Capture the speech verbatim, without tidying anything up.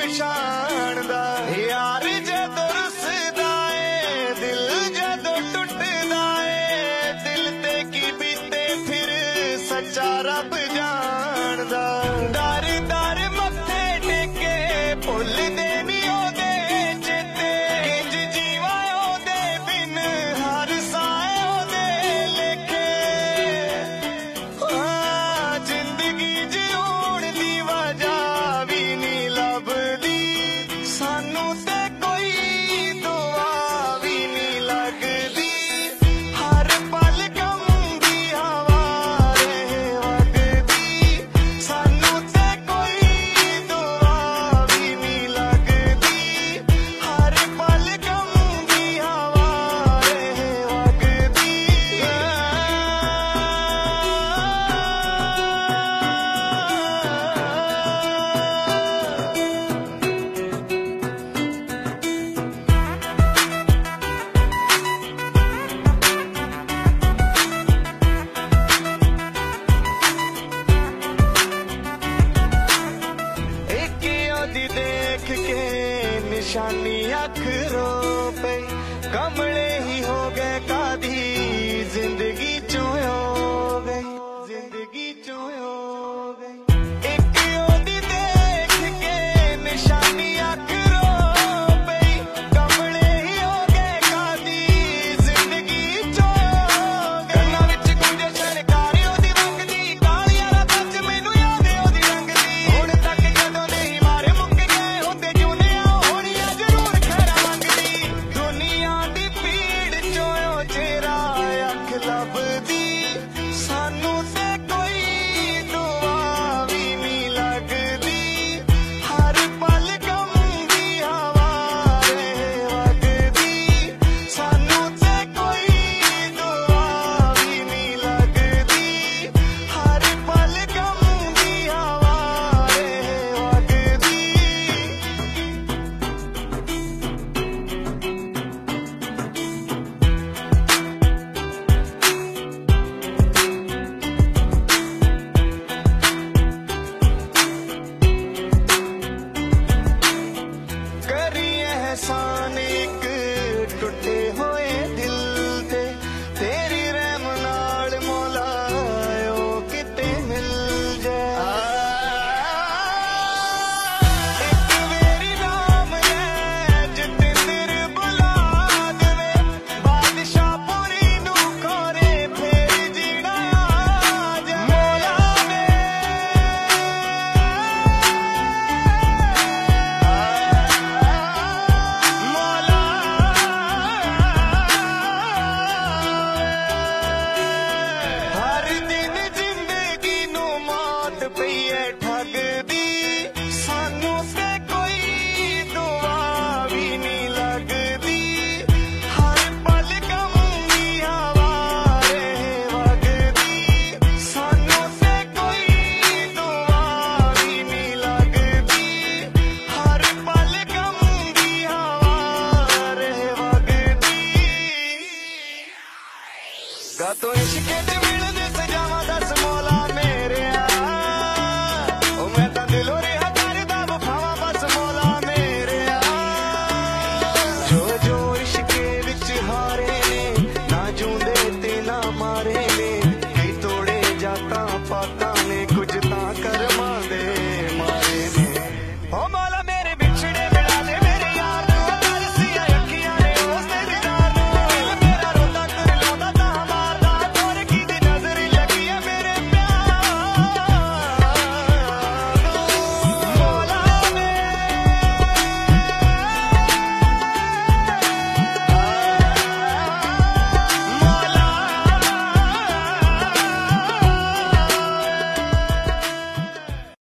पछाण दा यार जदों रुसदा ए दिल जदों टुटदा ए दिल ते की बीते फिर सच्चा रब जानदा दर दर मत्थे टेके भुल दे नी ओदे चेते इंज जीवा ओदे बिन हर साए ओदे लेखे हाँ जिंदगी जिउण दी वजह भी नी लभदी सानू ते कोई दुआ भी नी लगदी हर पल गम दी हवा रहे वगदी सानू ते कोई दुआ भी नी लगदी हर पल गम दी हवा रहे वगदी एक ओदी देख के निशानी अखरों पे कमले ही हो गए।